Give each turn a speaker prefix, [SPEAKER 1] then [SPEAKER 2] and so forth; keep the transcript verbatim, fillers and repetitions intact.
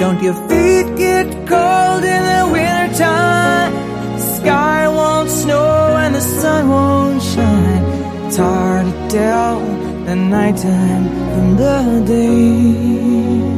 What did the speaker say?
[SPEAKER 1] Don't your feet get cold in the wintertime? The sky won't snow and the sun won't shine. It's hard to tell the nighttime from the day.